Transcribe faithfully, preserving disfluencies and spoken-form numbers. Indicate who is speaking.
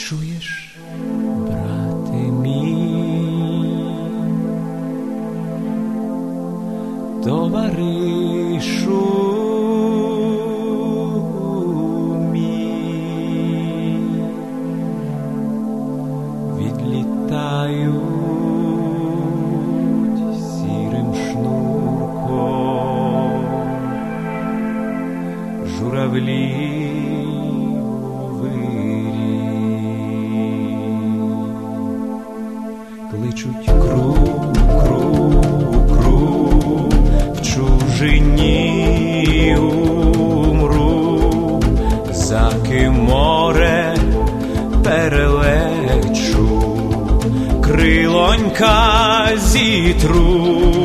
Speaker 1: Чуєш, брате мій, товаришу мій, відлітають сірим шнурком журавлі. Кличуть круг, круг, круг, в чужині умру, за ким море перелечу, крилонька зітру.